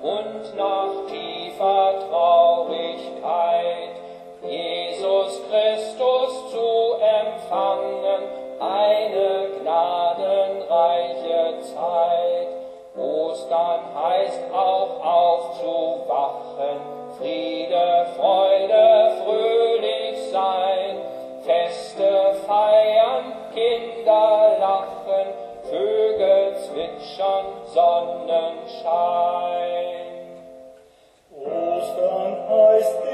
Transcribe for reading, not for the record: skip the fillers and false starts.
und nach tiefer Traurigkeit Jesus Christus zu empfangen, eine gnadenreiche Zeit. Ostern heißt auch aufzuwachen, Friede, Freude, fröhlich sein, Feste feiern, Kinder lachen, Vögel zwitschern, Sonnenschein. Ostern heißt